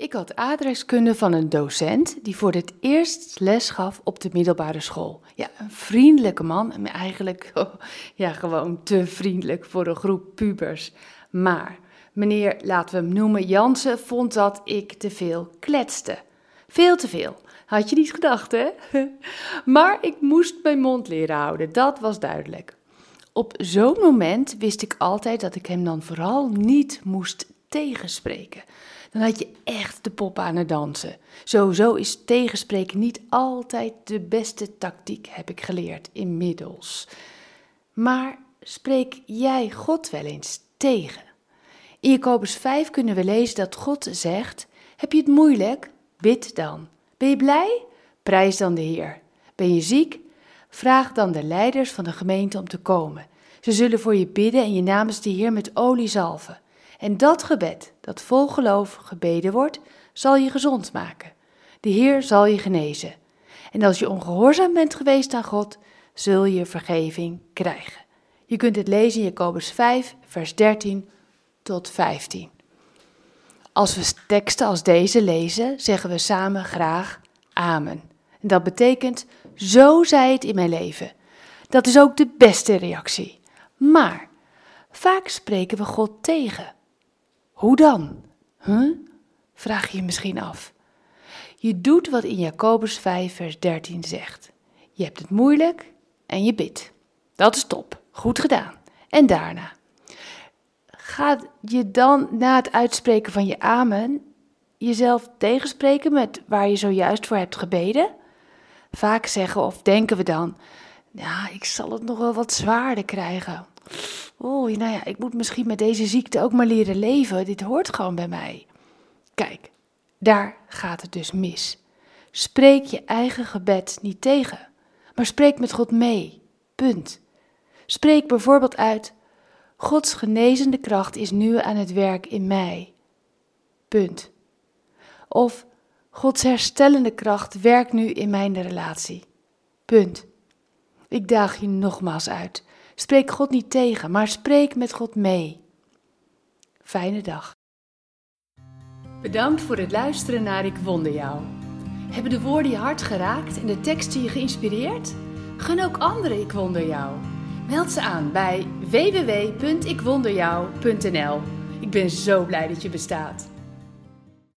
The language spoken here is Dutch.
Ik had aardrijkskunde van een docent die voor het eerst les gaf op de middelbare school. Ja, een vriendelijke man, en eigenlijk gewoon te vriendelijk voor een groep pubers. Maar meneer, laten we hem noemen, Jansen, vond dat ik te veel kletste. Veel te veel. Had je niet gedacht, hè? Maar ik moest mijn mond leren houden, dat was duidelijk. Op zo'n moment wist ik altijd dat ik hem dan vooral niet moest tegenspreken. Dan had je echt de pop aan het dansen. Sowieso is tegenspreken niet altijd de beste tactiek, heb ik geleerd inmiddels. Maar spreek jij God wel eens tegen? In Jacobus 5 kunnen we lezen dat God zegt: heb je het moeilijk? Bid dan. Ben je blij? Prijs dan de Heer. Ben je ziek? Vraag dan de leiders van de gemeente om te komen. Ze zullen voor je bidden en je namens de Heer met olie zalven. En dat gebed, dat vol geloof gebeden wordt, zal je gezond maken. De Heer zal je genezen. En als je ongehoorzaam bent geweest aan God, zul je vergeving krijgen. Je kunt het lezen in Jacobus 5, vers 13 tot 15. Als we teksten als deze lezen, zeggen we samen graag amen. En dat betekent, zo zij het in mijn leven. Dat is ook de beste reactie. Maar vaak spreken we God tegen. Hoe dan? Vraag je je misschien af. Je doet wat in Jacobus 5 vers 13 zegt. Je hebt het moeilijk en je bidt. Dat is top. Goed gedaan. En daarna? Ga je dan na het uitspreken van je amen jezelf tegenspreken met waar je zojuist voor hebt gebeden? Vaak zeggen of denken we dan, ja, ik zal het nog wel wat zwaarder krijgen. Ik moet misschien met deze ziekte ook maar leren leven. Dit hoort gewoon bij mij. Kijk, daar gaat het dus mis. Spreek je eigen gebed niet tegen, maar spreek met God mee. Punt. Spreek bijvoorbeeld uit: Gods genezende kracht is nu aan het werk in mij. Punt. Of Gods herstellende kracht werkt nu in mijn relatie. Punt. Ik daag je nogmaals uit. Spreek God niet tegen, maar spreek met God mee. Fijne dag. Bedankt voor het luisteren naar Ik Wonder Jou. Hebben de woorden je hart geraakt en de teksten je geïnspireerd? Gun ook anderen Ik Wonder Jou. Meld ze aan bij www.ikwonderjou.nl. Ik ben zo blij dat je bestaat.